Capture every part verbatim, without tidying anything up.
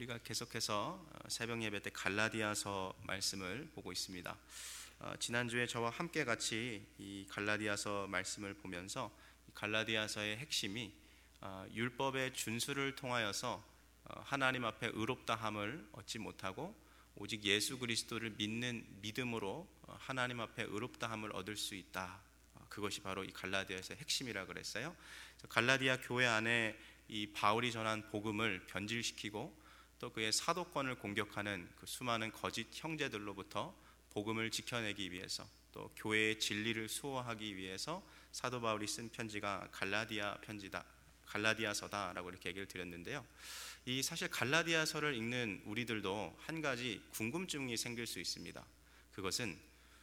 우리가 계속해서 새벽 예배 때 갈라디아서 말씀을 보고 있습니다. 어, 지난주에 저와 함께 같이 이 갈라디아서 말씀을 보면서 이 갈라디아서의 핵심이 어, 율법의 준수를 통하여서 어, 하나님 앞에 의롭다함을 얻지 못하고 오직 예수 그리스도를 믿는 믿음으로 어, 하나님 앞에 의롭다함을 얻을 수 있다. 어, 그것이 바로 이 갈라디아서의 핵심이라 그랬어요. 갈라디아 교회 안에 이 바울이 전한 복음을 변질시키고 또 그의 사도권을 공격하는 그 수많은 거짓 형제들로부터 복음을 지켜내기 위해서 또 교회의 진리를 수호하기 위해서 사도 바울이 쓴 편지가 갈라디아 편지다, 갈라디아서다라고 이렇게 얘기를 드렸는데요. 이 사실 갈라디아서를 읽는 우리들도 한 가지 궁금증이 생길 수 있습니다. 그것은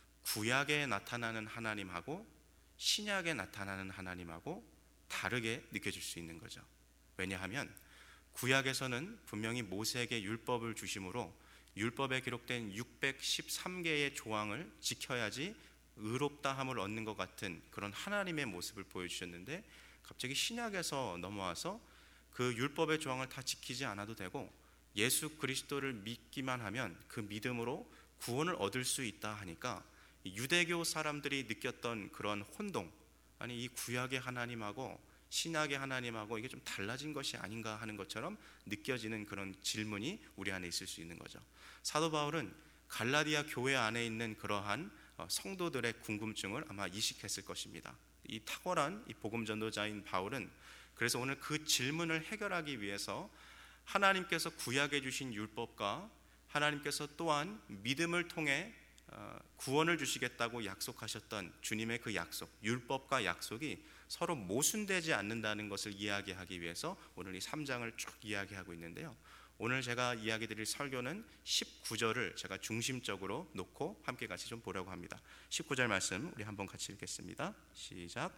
구약에 나타나는 하나님하고 신약에 나타나는 하나님하고 다르게 느껴질 수 있는 거죠. 왜냐하면 구약에서는 분명히 모세에게 율법을 주심으로 율법에 기록된 육백십삼 개의 조항을 지켜야지 의롭다함을 얻는 것 같은 그런 하나님의 모습을 보여주셨는데, 갑자기 신약에서 넘어와서 그 율법의 조항을 다 지키지 않아도 되고 예수 그리스도를 믿기만 하면 그 믿음으로 구원을 얻을 수 있다 하니까 유대교 사람들이 느꼈던 그런 혼동, 아니 이 구약의 하나님하고 신약의 하나님하고 이게 좀 달라진 것이 아닌가 하는 것처럼 느껴지는 그런 질문이 우리 안에 있을 수 있는 거죠. 사도 바울은 갈라디아 교회 안에 있는 그러한 성도들의 궁금증을 아마 이식했을 것입니다. 이 탁월한 이 복음 전도자인 바울은 그래서 오늘 그 질문을 해결하기 위해서 하나님께서 구약해 주신 율법과 하나님께서 또한 믿음을 통해 구원을 주시겠다고 약속하셨던 주님의 그 약속, 율법과 약속이 서로 모순되지 않는다는 것을 이야기하기 위해서 오늘 이 삼 장을 쭉 이야기하고 있는데요. 오늘 제가 이야기 드릴 설교는 십구 절을 제가 중심적으로 놓고 함께 같이 좀 보려고 합니다. 십구 절 말씀 우리 한번 같이 읽겠습니다. 시작.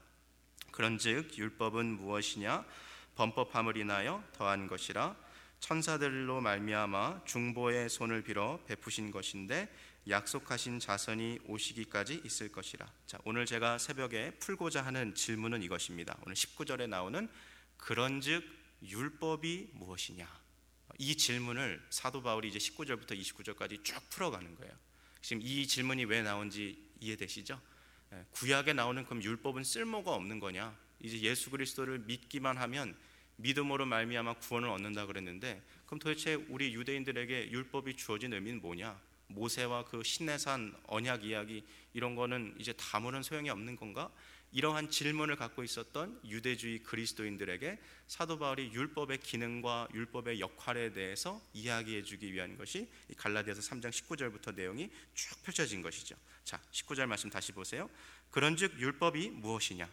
그런즉 율법은 무엇이냐? 범법함을 인하여 더한 것이라. 천사들로 말미암아 중보의 손을 빌어 베푸신 것인데 약속하신 자선이 오시기까지 있을 것이라. 자, 오늘 제가 새벽에 풀고자 하는 질문은 이것입니다. 오늘 십구 절에 나오는 그런즉 율법이 무엇이냐? 이 질문을 사도 바울이 이제 십구 절부터 이십구 절까지 쭉 풀어가는 거예요. 지금 이 질문이 왜 나온지 이해되시죠? 구약에 나오는 그럼 율법은 쓸모가 없는 거냐? 이제 예수 그리스도를 믿기만 하면 믿음으로 말미암아 구원을 얻는다 그랬는데, 그럼 도대체 우리 유대인들에게 율법이 주어진 의미는 뭐냐? 모세와 그 시내산 언약 이야기 이런 거는 이제 다무는 소용이 없는 건가? 이러한 질문을 갖고 있었던 유대주의 그리스도인들에게 사도 바울이 율법의 기능과 율법의 역할에 대해서 이야기해 주기 위한 것이 이 갈라디아서 삼 장 십구 절부터 내용이 쭉 펼쳐진 것이죠. 자, 십구 절 말씀 다시 보세요. 그런즉 율법이 무엇이냐?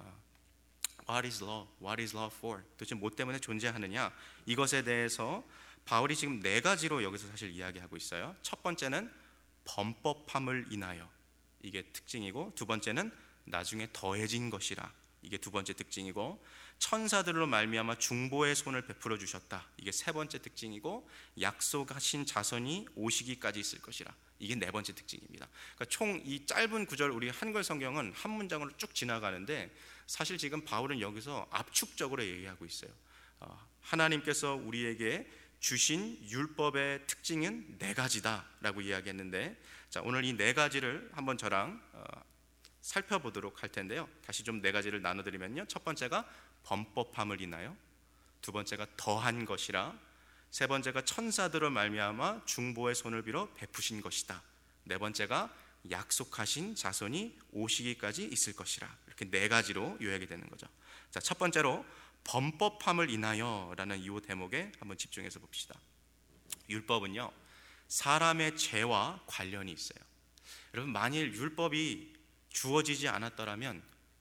What is law? What is law for? 도대체 뭐 때문에 존재하느냐? 이것에 대해서 바울이 지금 네 가지로 여기서 사실 이야기하고 있어요. 첫 번째는 범법함을 인하여, 이게 특징이고, 두 번째는 나중에 더해진 것이라, 이게 두 번째 특징이고, 천사들로 말미암아 중보의 손을 베풀어 주셨다, 이게 세 번째 특징이고, 약속하신 자선이 오시기까지 있을 것이라, 이게 네 번째 특징입니다. 그러니까 총 이 짧은 구절, 우리 한글 성경은 한 문장으로 쭉 지나가는데 사실 지금 바울은 여기서 압축적으로 얘기하고 있어요. 하나님께서 우리에게 주신 율법의 특징은 네 가지다라고 이야기했는데, 자, 오늘 이 네 가지를 한번 저랑 어, 살펴보도록 할 텐데요. 다시 좀 네 가지를 나눠드리면요. 첫 번째가 범법함을 인하여, 두 번째가 더한 것이라, 세 번째가 천사들로 말미암아 중보의 손을 빌어 베푸신 것이다, 네 번째가 약속하신 자손이 오시기까지 있을 것이라. 이렇게 네 가지로 요약이 되는 거죠. 자, 첫 번째로 범법함을 인하여 라는 이 대목에 한번 집중해서 봅시다. 율법은요, 사람의 죄와 관련이 있어요. 여러분, 만일 율법이 주어지지 않았더라면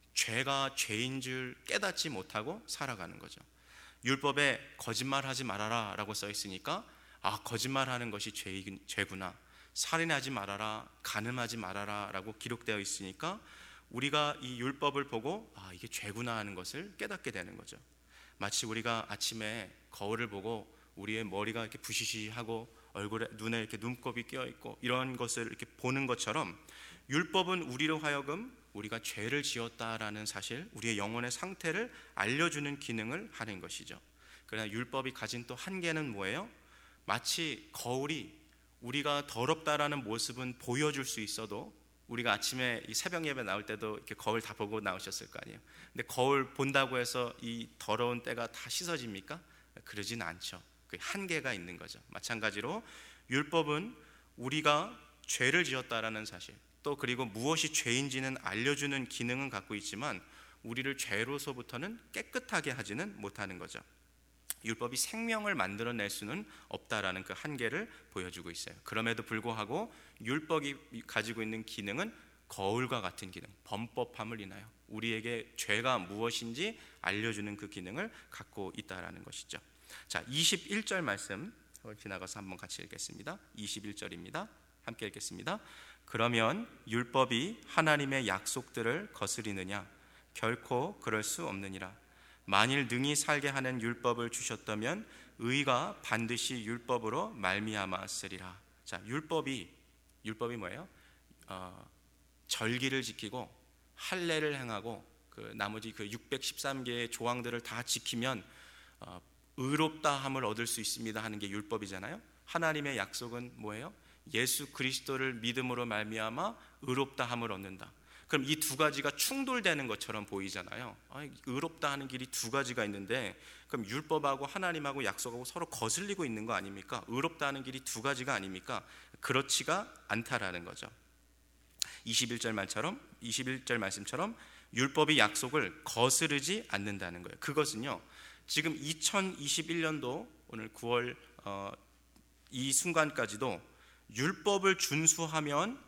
죄가 죄인 줄 깨닫지 못하고 살아가는 거죠. 율법에 거짓말하지 말아라 라고 써 있으니까, 아, 거짓말하는 것이 죄, 죄구나, 살인하지 말아라, 간음하지 말아라 라고 기록되어 있으니까 우리가 이 율법을 보고 아, 이게 죄구나 하는 것을 깨닫게 되는 거죠. 마치 우리가 아침에 거울을 보고 우리의 머리가 이렇게 부시시하고 얼굴에, 눈에 이렇게 눈곱이 끼어 있고 이런 것을 이렇게 보는 것처럼, 율법은 우리로 하여금 우리가 죄를 지었다라는 사실, 우리의 영혼의 상태를 알려주는 기능을 하는 것이죠. 그러나 율법이 가진 또 한계는 뭐예요? 마치 거울이 우리가 더럽다라는 모습은 보여줄 수 있어도, 우리가 아침에 이 새벽 예배 나올 때도 이렇게 거울 다 보고 나오셨을 거 아니에요. 근데 거울 본다고 해서 이 더러운 때가 다 씻어집니까? 그러진 않죠. 그 한계가 있는 거죠. 마찬가지로 율법은 우리가 죄를 지었다라는 사실, 또 그리고 무엇이 죄인지는 알려주는 기능은 갖고 있지만 우리를 죄로서부터는 깨끗하게 하지는 못하는 거죠. 율법이 생명을 만들어낼 수는 없다라는 그 한계를 보여주고 있어요. 그럼에도 불구하고 율법이 가지고 있는 기능은 거울과 같은 기능, 범법함을 인하여 우리에게 죄가 무엇인지 알려주는 그 기능을 갖고 있다라는 것이죠. 자, 이십일 절 말씀 지나가서 한번 같이 읽겠습니다. 이십일 절입니다. 함께 읽겠습니다. 그러면 율법이 하나님의 약속들을 거스리느냐? 결코 그럴 수 없느니라. 만일 능히 살게 하는 율법을 주셨다면 의가 반드시 율법으로 말미암아 쓰리라. 자, 율법이 율법이 뭐예요? 어, 절기를 지키고 할례를 행하고 그 나머지 그 육백십삼 개의 조항들을 다 지키면 어, 의롭다함을 얻을 수 있습니다 하는 게 율법이잖아요. 하나님의 약속은 뭐예요? 예수 그리스도를 믿음으로 말미암아 의롭다함을 얻는다. 그럼 이 두 가지가 충돌되는 것처럼 보이잖아요. 아, 의롭다 하는 길이 두 가지가 있는데 그럼 율법하고 하나님하고 약속하고 서로 거슬리고 있는 거 아닙니까? 의롭다 하는 길이 두 가지가 아닙니까? 그렇지가 않다라는 거죠. 이십일 절 말처럼 이십일 절 말씀처럼 율법이 약속을 거스르지 않는다는 거예요. 그것은요, 지금 이천이십일 년도 오늘 구월 어, 이 순간까지도 율법을 준수하면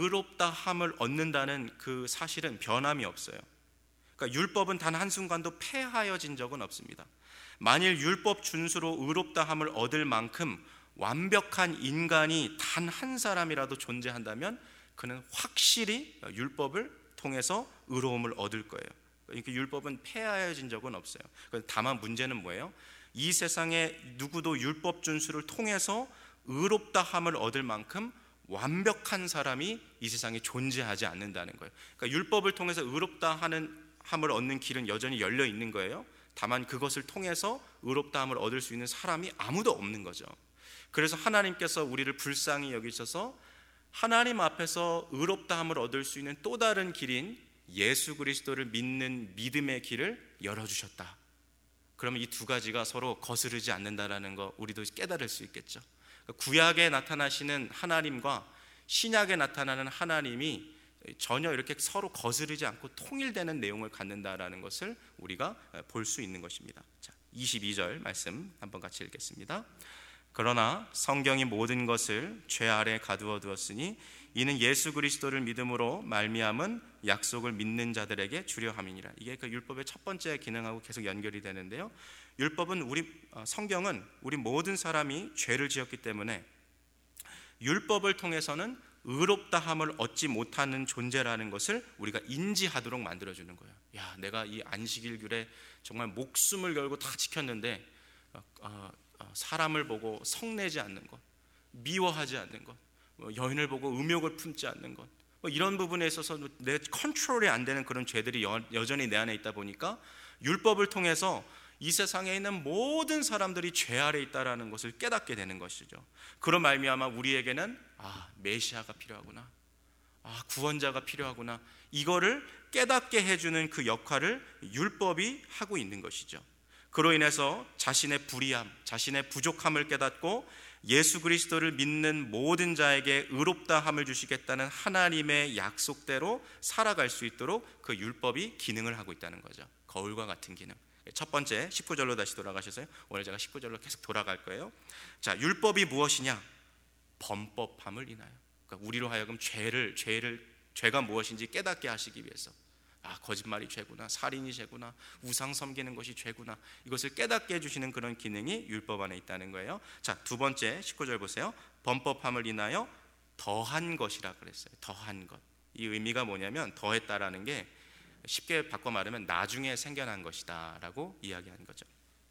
의롭다함을 얻는다는 그 사실은 변함이 없어요. 그러니까 율법은 단 한순간도 폐하여진 적은 없습니다. 만일 율법 준수로 의롭다함을 얻을 만큼 완벽한 인간이 단 한 사람이라도 존재한다면 그는 확실히 율법을 통해서 의로움을 얻을 거예요. 그러니까 율법은 폐하여진 적은 없어요. 다만 문제는 뭐예요? 이 세상에 누구도 율법 준수를 통해서 의롭다함을 얻을 만큼 완벽한 사람이 이 세상에 존재하지 않는다는 거예요. 그러니까 율법을 통해서 의롭다 하는 함을 얻는 길은 여전히 열려 있는 거예요. 다만 그것을 통해서 의롭다함을 얻을 수 있는 사람이 아무도 없는 거죠. 그래서 하나님께서 우리를 불쌍히 여기셔서 하나님 앞에서 의롭다함을 얻을 수 있는 또 다른 길인 예수 그리스도를 믿는 믿음의 길을 열어주셨다. 그러면 이 두 가지가 서로 거스르지 않는다라는 거 우리도 깨달을 수 있겠죠. 구약에 나타나시는 하나님과 신약에 나타나는 하나님이 전혀 이렇게 서로 거스르지 않고 통일되는 내용을 갖는다라는 것을 우리가 볼 수 있는 것입니다. 자, 이십이 절 말씀 한번 같이 읽겠습니다. 그러나 성경이 모든 것을 죄 아래 가두어 두었으니 이는 예수 그리스도를 믿음으로 말미암은 약속을 믿는 자들에게 주려 함이니라. 이게 그 율법의 첫 번째 기능하고 계속 연결이 되는데요. 율법은 우리 성경은 우리 모든 사람이 죄를 지었기 때문에 율법을 통해서는 의롭다함을 얻지 못하는 존재라는 것을 우리가 인지하도록 만들어주는 거예요. 야, 내가 이 안식일규례 정말 목숨을 걸고 다 지켰는데 어, 어, 어, 사람을 보고 성내지 않는 것, 미워하지 않는 것, 뭐 여인을 보고 음욕을 품지 않는 것, 뭐 이런 부분에 있어서 내 컨트롤이 안 되는 그런 죄들이 여, 여전히 내 안에 있다 보니까 율법을 통해서 이 세상에 있는 모든 사람들이 죄 아래 있다라는 것을 깨닫게 되는 것이죠. 그런 말미암아 우리에게는 아, 메시아가 필요하구나, 아, 구원자가 필요하구나, 이거를 깨닫게 해주는 그 역할을 율법이 하고 있는 것이죠. 그로 인해서 자신의 불의함, 자신의 부족함을 깨닫고 예수 그리스도를 믿는 모든 자에게 의롭다함을 주시겠다는 하나님의 약속대로 살아갈 수 있도록 그 율법이 기능을 하고 있다는 거죠. 거울과 같은 기능. 첫 번째 십구 절로 다시 돌아가셔서요. 오늘 제가 십구 절로 계속 돌아갈 거예요. 자, 율법이 무엇이냐? 범법함을 인하여, 그러니까 우리로 하여금 죄를 죄를 죄가 무엇인지 깨닫게 하시기 위해서, 아, 거짓말이 죄구나, 살인이 죄구나, 우상 섬기는 것이 죄구나, 이것을 깨닫게 해주시는 그런 기능이 율법 안에 있다는 거예요. 자, 두 번째 십구 절 보세요. 범법함을 인하여 더한 것이라 그랬어요. 더한 것. 이 의미가 뭐냐면 더했다라는 게 쉽게 바꿔 말하면 나중에 생겨난 것이다 라고 이야기하는 거죠.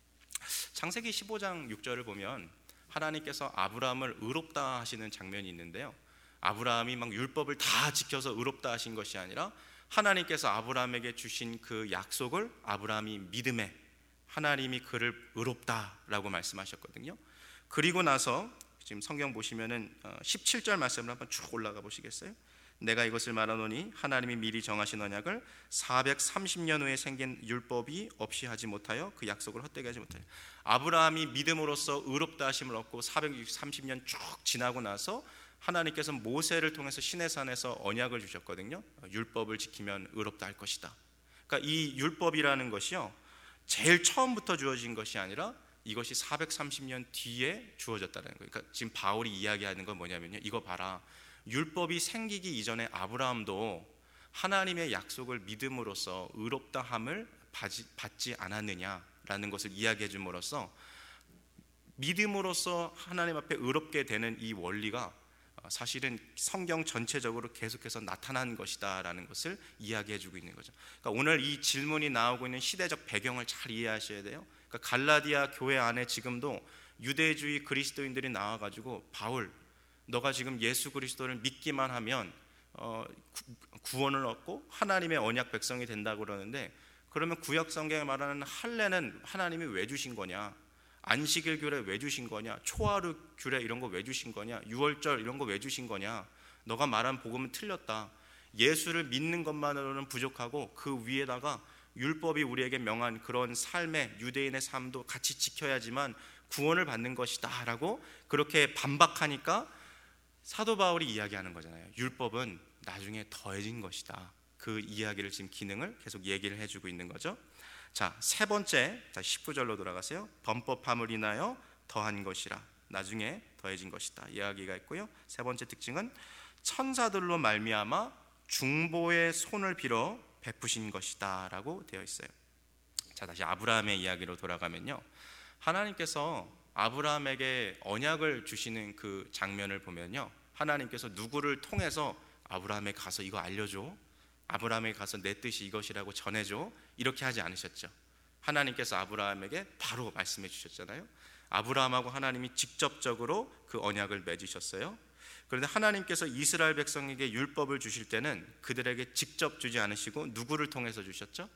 창세기 십오 장 육 절을 보면 하나님께서 아브라함을 의롭다 하시는 장면이 있는데요, 아브라함이 막 율법을 다 지켜서 의롭다 하신 것이 아니라 하나님께서 아브라함에게 주신 그 약속을 아브라함이 믿음에 하나님이 그를 의롭다라고 말씀하셨거든요. 그리고 나서 지금 성경 보시면은 십칠 절 말씀을 한번 쭉 올라가 보시겠어요? 내가 이것을 말하노니 하나님이 미리 정하신 언약을 사백삼십 년 후에 생긴 율법이 없이 하지 못하여 그 약속을 헛되게 하지 못하여. 아브라함이 믿음으로써 의롭다 하심을 얻고 사백삼십 년 쭉 지나고 나서 하나님께서 모세를 통해서 시내산에서 언약을 주셨거든요. 율법을 지키면 의롭다 할 것이다. 그러니까 이 율법이라는 것이요, 제일 처음부터 주어진 것이 아니라 이것이 사백삼십 년 뒤에 주어졌다는 거예요. 그러니까 지금 바울이 이야기하는 건 뭐냐면요, 이거 봐라, 율법이 생기기 이전에 아브라함도 하나님의 약속을 믿음으로써 의롭다함을 받지 않았느냐라는 것을 이야기해 줌으로써 믿음으로써 하나님 앞에 의롭게 되는 이 원리가 사실은 성경 전체적으로 계속해서 나타난 것이다라는 것을 이야기해 주고 있는 거죠. 그러니까 오늘 이 질문이 나오고 있는 시대적 배경을 잘 이해하셔야 돼요. 그러니까 갈라디아 교회 안에 지금도 유대주의 그리스도인들이 나와가지고, 바울, 너가 지금 예수 그리스도를 믿기만 하면 어, 구원을 얻고 하나님의 언약 백성이 된다고 그러는데, 그러면 구약 성경에 말하는 할례는 하나님이 왜 주신 거냐? 안식일 규례 왜 주신 거냐? 초하루 규례 이런 거 왜 주신 거냐? 유월절 이런 거 왜 주신 거냐? 너가 말한 복음은 틀렸다. 예수를 믿는 것만으로는 부족하고 그 위에다가 율법이 우리에게 명한 그런 삶의 유대인의 삶도 같이 지켜야지만 구원을 받는 것이다 라고 그렇게 반박하니까 사도 바울이 이야기하는 거잖아요. 율법은 나중에 더해진 것이다. 그 이야기를 지금 기능을 계속 얘기를 해주고 있는 거죠. 자, 세 번째, 자 십구 절로 돌아가세요. 범법함을 인하여 더한 것이라, 나중에 더해진 것이다 이야기가 있고요. 세 번째 특징은 천사들로 말미암아 중보의 손을 빌어 베푸신 것이다 라고 되어 있어요. 자, 다시 아브라함의 이야기로 돌아가면요, 하나님께서 아브라함에게 언약을 주시는 그 장면을 보면요, 하나님께서 누구를 통해서 아브라함에 가서 이거 알려줘, 아브라함에 가서 내 뜻이 이것이라고 전해줘, 이렇게 하지 않으셨죠. 하나님께서 아브라함에게 바로 말씀해 주셨잖아요. 아브라함하고 하나님이 직접적으로 그 언약을 맺으셨어요. 그런데 하나님께서 이스라엘 백성에게 율법을 주실 때는 그들에게 직접 주지 않으시고 누구를 통해서 주셨죠?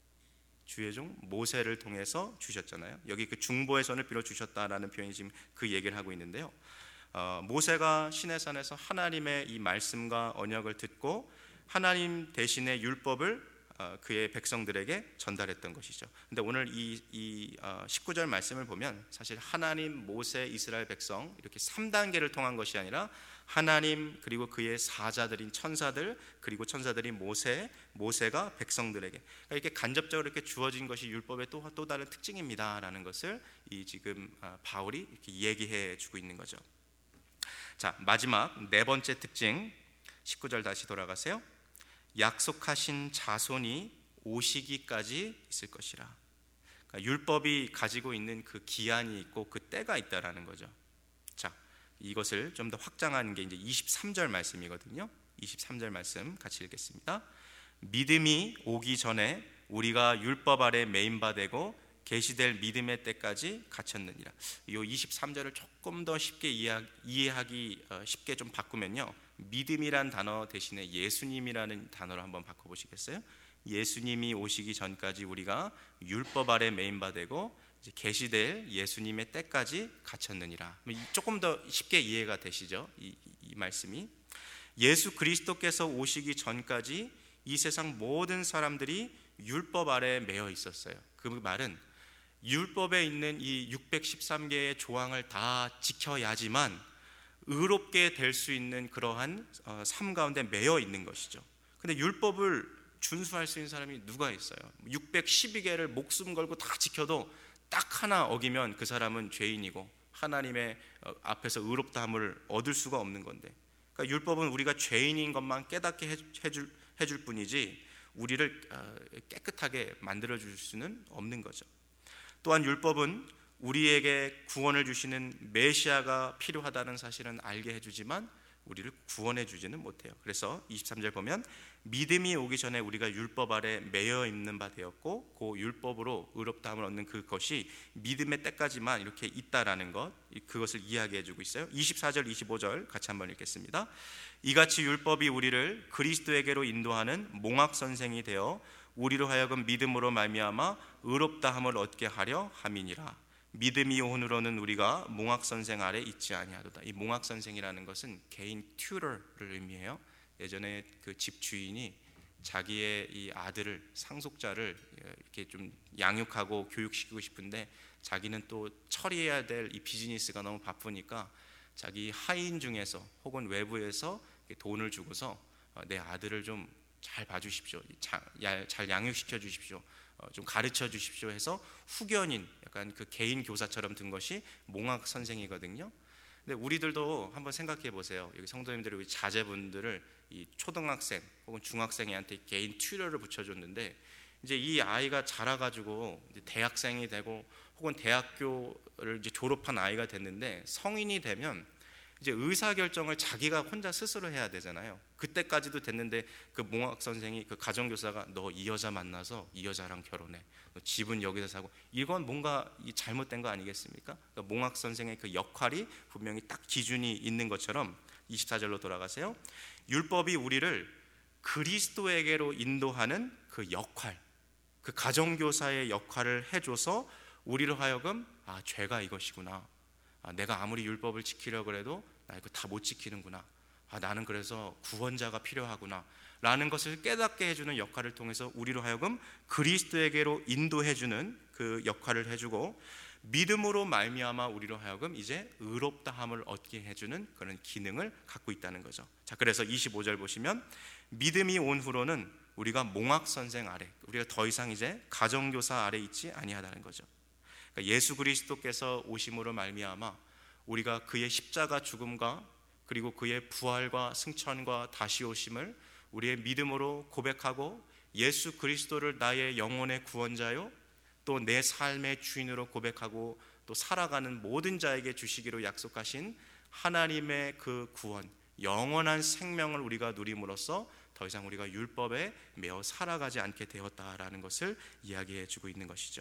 주의 종 모세를 통해서 주셨잖아요. 여기 그 중보의 손을 빌어 주셨다라는 표현이 지금 그 얘기를 하고 있는데요. 어, 모세가 시내산에서 하나님의 이 말씀과 언약을 듣고 하나님 대신에 율법을 어, 그의 백성들에게 전달했던 것이죠. 근데 오늘 이, 이 어, 십구 절 말씀을 보면 사실 하나님, 모세, 이스라엘 백성 이렇게 삼 단계를 통한 것이 아니라 하나님, 그리고 그의 사자들인 천사들, 그리고 천사들이 모세, 모세가 백성들에게, 그러니까 이렇게 간접적으로 이렇게 주어진 것이 율법의 또, 또 다른 특징입니다라는 것을 이 지금 어, 바울이 이렇게 얘기해 주고 있는 거죠. 자, 마지막 네 번째 특징, 십구 절 다시 돌아가세요. 약속하신 자손이 오시기까지 있을 것이라. 그러니까 율법이 가지고 있는 그 기한이 있고 그 때가 있다라는 거죠. 자, 이것을 좀 더 확장하는 게 이제 이십삼 절 말씀이거든요. 이십삼 절 말씀 같이 읽겠습니다. 믿음이 오기 전에 우리가 율법 아래 매인바 되고 계시될 믿음의 때까지 갇혔느니라. 이 이십삼 절을 조금 더 쉽게 이해하기 쉽게 좀 바꾸면요, 믿음이란 단어 대신에 예수님이라는 단어로 한번 바꿔보시겠어요? 예수님이 오시기 전까지 우리가 율법 아래 매인바 되고 이제 계시될 예수님의 때까지 갇혔느니라. 조금 더 쉽게 이해가 되시죠? 이, 이 말씀이 예수 그리스도께서 오시기 전까지 이 세상 모든 사람들이 율법 아래 매여 있었어요. 그 말은 율법에 있는 이 육백십삼 개의 조항을 다 지켜야지만 의롭게 될 수 있는 그러한 삶 가운데 매여 있는 것이죠. 근데 율법을 준수할 수 있는 사람이 누가 있어요? 육백십이 개를 목숨 걸고 다 지켜도 딱 하나 어기면 그 사람은 죄인이고 하나님의 앞에서 의롭다함을 얻을 수가 없는 건데, 그러니까 율법은 우리가 죄인인 것만 깨닫게 해줄, 해줄 뿐이지 우리를 깨끗하게 만들어줄 수는 없는 거죠. 또한 율법은 우리에게 구원을 주시는 메시아가 필요하다는 사실은 알게 해주지만 우리를 구원해 주지는 못해요. 그래서 이십삼 절 보면 믿음이 오기 전에 우리가 율법 아래 매여 있는 바 되었고 그 율법으로 의롭다함을 얻는 그것이 믿음의 때까지만 이렇게 있다라는 것, 그것을 이야기해 주고 있어요. 이십사 절 이십오 절 같이 한번 읽겠습니다. 이같이 율법이 우리를 그리스도에게로 인도하는 몽학선생이 되어 우리로 하여금 믿음으로 말미암아 의롭다함을 얻게 하려 함이니라. 믿음이 온으로는 우리가 몽학 선생 아래 있지 아니하도다. 이 몽학 선생이라는 것은 개인 튜터를 의미해요. 예전에 그 집 주인이 자기의 이 아들을, 상속자를 이렇게 좀 양육하고 교육시키고 싶은데 자기는 또 처리해야 될 이 비즈니스가 너무 바쁘니까 자기 하인 중에서 혹은 외부에서 돈을 주고서 내 아들을 좀 잘 봐주십시오, 잘 양육시켜 주십시오, 좀 가르쳐 주십시오 해서 후견인, 약간 그 개인 교사처럼 든 것이 몽학 선생이거든요. 근데 우리들도 한번 생각해 보세요. 여기 성도님들이, 우리 자제분들을 이 초등학생 혹은 중학생한테 개인 튜터를 붙여줬는데 이제 이 아이가 자라가지고 이제 대학생이 되고 혹은 대학교를 이제 졸업한 아이가 됐는데 성인이 되면 이제 의사 결정을 자기가 혼자 스스로 해야 되잖아요. 그때까지도 됐는데 그 몽학 선생이, 그 가정교사가 너 이 여자 만나서 이 여자랑 결혼해, 너 집은 여기서 사고, 이건 뭔가 잘못된 거 아니겠습니까? 그러니까 몽학 선생의 그 역할이 분명히 딱 기준이 있는 것처럼 이십사 절로 돌아가세요. 율법이 우리를 그리스도에게로 인도하는 그 역할, 그 가정교사의 역할을 해줘서 우리로 하여금 아, 죄가 이것이구나, 아, 내가 아무리 율법을 지키려고 해도 나 이거 다 못 지키는구나, 아, 나는 그래서 구원자가 필요하구나 라는 것을 깨닫게 해주는 역할을 통해서 우리로 하여금 그리스도에게로 인도해주는 그 역할을 해주고, 믿음으로 말미암아 우리로 하여금 이제 의롭다함을 얻게 해주는 그런 기능을 갖고 있다는 거죠. 자, 그래서 이십오 절 보시면 믿음이 온 후로는 우리가 몽학 선생 아래, 우리가 더 이상 이제 가정교사 아래 있지 아니하다는 거죠. 그러니까 예수 그리스도께서 오심으로 말미암아 우리가 그의 십자가 죽음과 그리고 그의 부활과 승천과 다시 오심을 우리의 믿음으로 고백하고 예수 그리스도를 나의 영혼의 구원자요 또 내 삶의 주인으로 고백하고 또 살아가는 모든 자에게 주시기로 약속하신 하나님의 그 구원, 영원한 생명을 우리가 누림으로써 더 이상 우리가 율법에 매어 살아가지 않게 되었다라는 것을 이야기해 주고 있는 것이죠.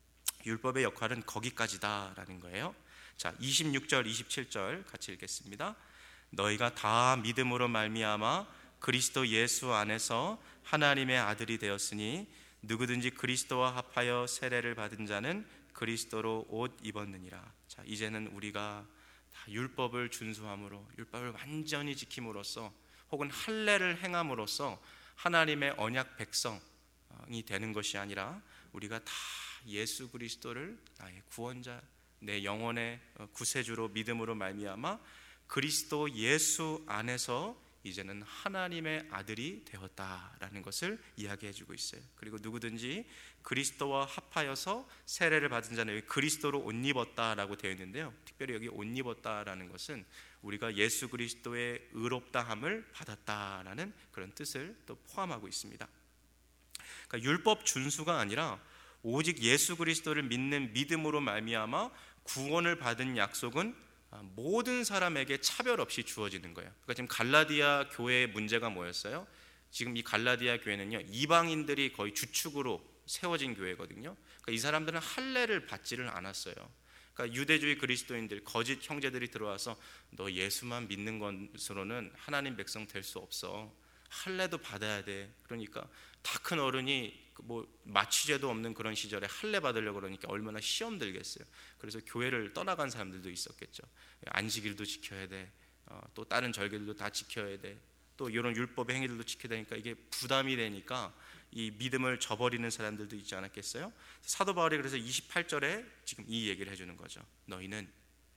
율법의 역할은 거기까지다라는 거예요. 자, 이십육 절 이십칠 절 같이 읽겠습니다. 너희가 다 믿음으로 말미암아 그리스도 예수 안에서 하나님의 아들이 되었으니 누구든지 그리스도와 합하여 세례를 받은 자는 그리스도로 옷 입었느니라. 자, 이제는 우리가 다 율법을 준수함으로, 율법을 완전히 지킴으로써 혹은 할례를 행함으로써 하나님의 언약 백성이 되는 것이 아니라 우리가 다 예수 그리스도를 나의 구원자, 내 영혼의 구세주로 믿음으로 말미암아 그리스도 예수 안에서 이제는 하나님의 아들이 되었다라는 것을 이야기해 주고 있어요. 그리고 누구든지 그리스도와 합하여서 세례를 받은 자는, 여기 그리스도로 옷 입었다라고 되어 있는데요, 특별히 여기 옷 입었다라는 것은 우리가 예수 그리스도의 의롭다함을 받았다라는 그런 뜻을 또 포함하고 있습니다. 그러니까 율법 준수가 아니라 오직 예수 그리스도를 믿는 믿음으로 말미암아 구원을 받은 약속은 모든 사람에게 차별 없이 주어지는 거예요. 그러니까 지금 갈라디아 교회의 문제가 뭐였어요? 지금 이 갈라디아 교회는요, 이방인들이 거의 주축으로 세워진 교회거든요. 그러니까 이 사람들은 할례를 받지를 않았어요. 그러니까 유대주의 그리스도인들, 거짓 형제들이 들어와서 너 예수만 믿는 것으로는 하나님 백성 될 수 없어, 할례도 받아야 돼. 그러니까 다 큰 어른이 뭐 마취제도 없는 그런 시절에 할례 받으려고 그러니까 얼마나 시험 들겠어요. 그래서 교회를 떠나간 사람들도 있었겠죠. 안식일도 지켜야 돼, 어, 또 다른 절기들도 다 지켜야 돼, 또 이런 율법의 행위들도 지켜야 되니까 이게 부담이 되니까 이 믿음을 저버리는 사람들도 있지 않았겠어요? 사도 바울이 그래서 이십팔 절에 지금 이 얘기를 해주는 거죠. 너희는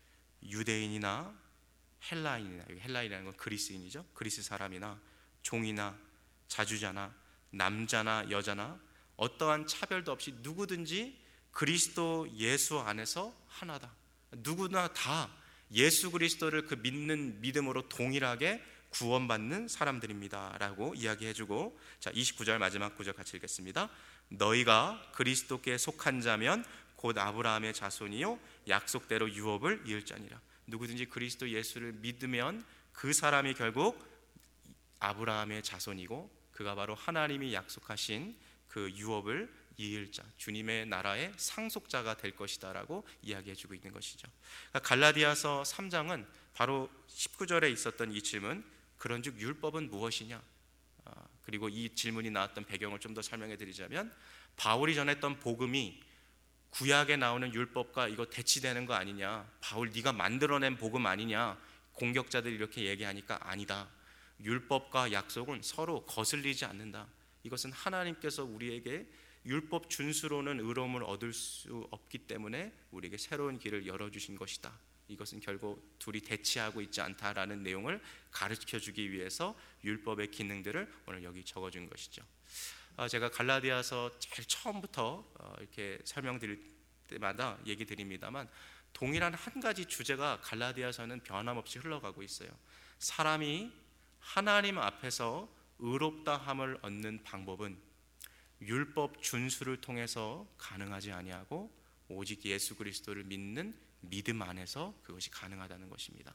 유대인이나 헬라인이나, 헬라인이라는 건 그리스인이죠, 그리스 사람이나 종이나 자주자나 남자나 여자나 어떠한 차별도 없이 누구든지 그리스도 예수 안에서 하나다. 누구나 다 예수 그리스도를 그 믿는 믿음으로 동일하게 구원받는 사람들입니다 라고 이야기해주고, 자, 이십구 절 마지막 구절 같이 읽겠습니다. 너희가 그리스도께 속한 자면 곧 아브라함의 자손이요 약속대로 유업을 이을 자니라. 누구든지 그리스도 예수를 믿으면 그 사람이 결국 아브라함의 자손이고 그가 바로 하나님이 약속하신 그 유업을 이을 자, 주님의 나라의 상속자가 될 것이다 라고 이야기해주고 있는 것이죠. 그러니까 갈라디아서 삼 장은 바로 십구 절에 있었던 이 질문, 그런즉 율법은 무엇이냐, 아, 그리고 이 질문이 나왔던 배경을 좀 더 설명해 드리자면 바울이 전했던 복음이 구약에 나오는 율법과 이거 대치되는 거 아니냐, 바울 네가 만들어낸 복음 아니냐, 공격자들이 이렇게 얘기하니까 아니다. 율법과 약속은 서로 거슬리지 않는다. 이것은 하나님께서 우리에게 율법 준수로는 의로움을 얻을 수 없기 때문에 우리에게 새로운 길을 열어주신 것이다. 이것은 결국 둘이 대치하고 있지 않다라는 내용을 가르쳐주기 위해서 율법의 기능들을 오늘 여기 적어준 것이죠. 제가 갈라디아서 제일 처음부터 이렇게 설명드릴 때마다 얘기 드립니다만, 동일한 한 가지 주제가 갈라디아서는 변함없이 흘러가고 있어요. 사람이 하나님 앞에서 의롭다함을 얻는 방법은 율법 준수를 통해서 가능하지 아니하고 오직 예수 그리스도를 믿는 믿음 안에서 그것이 가능하다는 것입니다.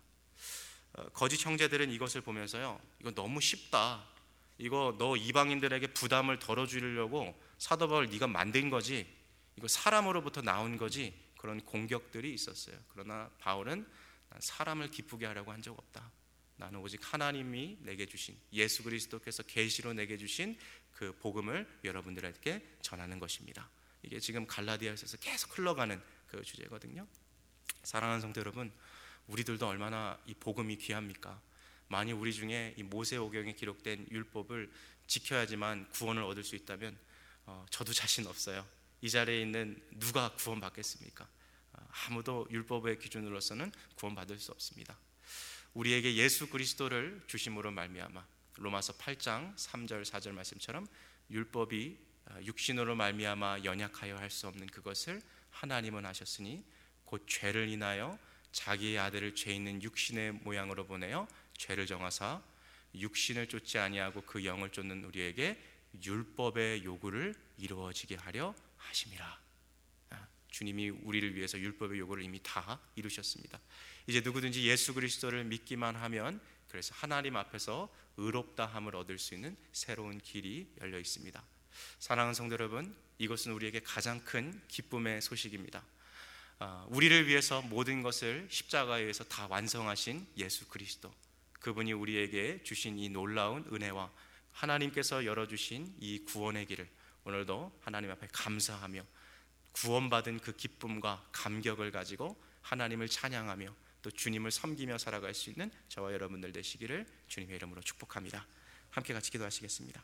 거짓 형제들은 이것을 보면서요, 이거 너무 쉽다, 이거 너 이방인들에게 부담을 덜어주려고 사도 바울 네가 만든 거지, 이거 사람으로부터 나온 거지, 그런 공격들이 있었어요. 그러나 바울은 난 사람을 기쁘게 하려고 한 적 없다. 나는 오직 하나님이 내게 주신, 예수 그리스도께서 계시로 내게 주신 그 복음을 여러분들에게 전하는 것입니다. 이게 지금 갈라디아서에서 계속 흘러가는 그 주제거든요. 사랑하는 성도 여러분, 우리들도 얼마나 이 복음이 귀합니까? 만약 우리 중에 이 모세오경에 기록된 율법을 지켜야지만 구원을 얻을 수 있다면 어, 저도 자신 없어요. 이 자리에 있는 누가 구원받겠습니까? 어, 아무도 율법의 기준으로서는 구원받을 수 없습니다. 우리에게 예수 그리스도를 주심으로 말미암아 로마서 팔 장 삼 절 사 절 말씀처럼 율법이 육신으로 말미암아 연약하여 할 수 없는 그것을 하나님은 하셨으니 곧 죄를 인하여 자기의 아들을 죄 있는 육신의 모양으로 보내어 죄를 정하사 육신을 쫓지 아니하고 그 영을 쫓는 우리에게 율법의 요구를 이루어지게 하려 하심이라. 주님이 우리를 위해서 율법의 요구를 이미 다 이루셨습니다. 이제 누구든지 예수 그리스도를 믿기만 하면 그래서 하나님 앞에서 의롭다함을 얻을 수 있는 새로운 길이 열려 있습니다. 사랑하는 성도 여러분, 이것은 우리에게 가장 큰 기쁨의 소식입니다. 우리를 위해서 모든 것을 십자가에 의해서 다 완성하신 예수 그리스도, 그분이 우리에게 주신 이 놀라운 은혜와 하나님께서 열어주신 이 구원의 길을 오늘도 하나님 앞에 감사하며 구원받은 그 기쁨과 감격을 가지고 하나님을 찬양하며 또 주님을 섬기며 살아갈 수 있는 저와 여러분들 되시기를 주님의 이름으로 축복합니다. 함께 같이 기도하시겠습니다.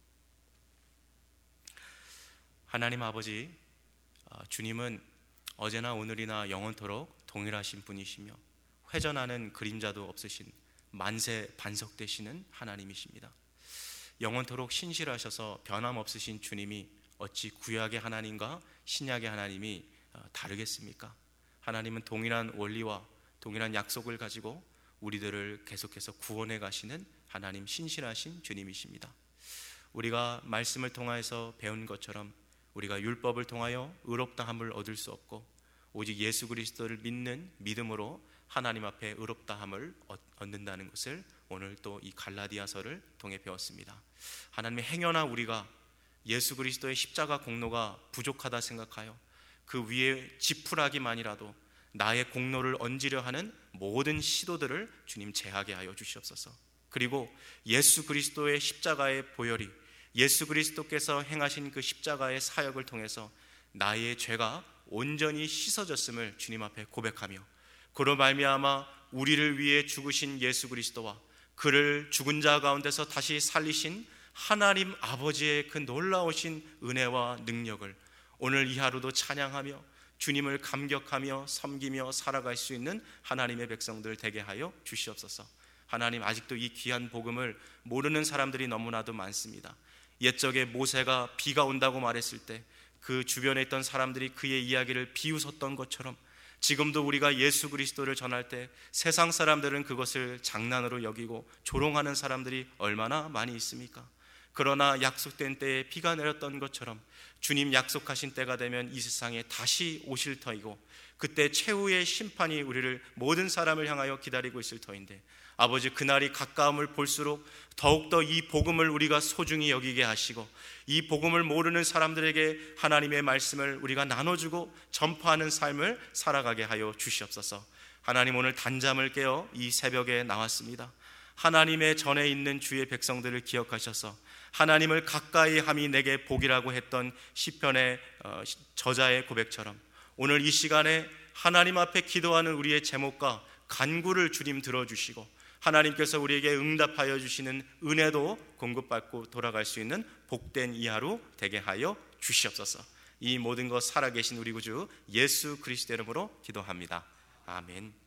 하나님 아버지, 주님은 어제나 오늘이나 영원토록 동일하신 분이시며 회전하는 그림자도 없으신 만세 반석 되시는 하나님이십니다. 영원토록 신실하셔서 변함없으신 주님이 어찌 구약의 하나님과 신약의 하나님이 다르겠습니까? 하나님은 동일한 원리와 동일한 약속을 가지고 우리들을 계속해서 구원해 가시는 하나님, 신실하신 주님이십니다. 우리가 말씀을 통하여서 배운 것처럼 우리가 율법을 통하여 의롭다함을 얻을 수 없고 오직 예수 그리스도를 믿는 믿음으로 하나님 앞에 의롭다함을 얻는다는 것을 오늘 또 이 갈라디아서를 통해 배웠습니다. 하나님의 행여나 우리가 예수 그리스도의 십자가 공로가 부족하다 생각하여 그 위에 지푸라기만이라도 나의 공로를 얹으려 하는 모든 시도들을 주님 제하게 하여 주시옵소서. 그리고 예수 그리스도의 십자가의 보혈이, 예수 그리스도께서 행하신 그 십자가의 사역을 통해서 나의 죄가 온전히 씻어졌음을 주님 앞에 고백하며 그로 말미암아 우리를 위해 죽으신 예수 그리스도와 그를 죽은 자 가운데서 다시 살리신 하나님 아버지의 그 놀라우신 은혜와 능력을 오늘 이 하루도 찬양하며 주님을 감격하며 섬기며 살아갈 수 있는 하나님의 백성들 되게 하여 주시옵소서. 하나님, 아직도 이 귀한 복음을 모르는 사람들이 너무나도 많습니다. 옛적에 모세가 비가 온다고 말했을 때 그 주변에 있던 사람들이 그의 이야기를 비웃었던 것처럼 지금도 우리가 예수 그리스도를 전할 때 세상 사람들은 그것을 장난으로 여기고 조롱하는 사람들이 얼마나 많이 있습니까? 그러나 약속된 때에 비가 내렸던 것처럼 주님 약속하신 때가 되면 이 세상에 다시 오실 터이고 그때 최후의 심판이 우리를 모든 사람을 향하여 기다리고 있을 터인데 아버지, 그날이 가까움을 볼수록 더욱더 이 복음을 우리가 소중히 여기게 하시고 이 복음을 모르는 사람들에게 하나님의 말씀을 우리가 나눠주고 전파하는 삶을 살아가게 하여 주시옵소서. 하나님, 오늘 단잠을 깨어 이 새벽에 나왔습니다. 하나님의 전에 있는 주의 백성들을 기억하셔서 하나님을 가까이 함이 내게 복이라고 했던 시편의 저자의 고백처럼 오늘 이 시간에 하나님 앞에 기도하는 우리의 제목과 간구를 주님 들어주시고 하나님께서 우리에게 응답하여 주시는 은혜도 공급받고 돌아갈 수 있는 복된 이 하루 되게 하여 주시옵소서. 이 모든 것 살아계신 우리 구주 예수 그리스도 이름으로 기도합니다. 아멘.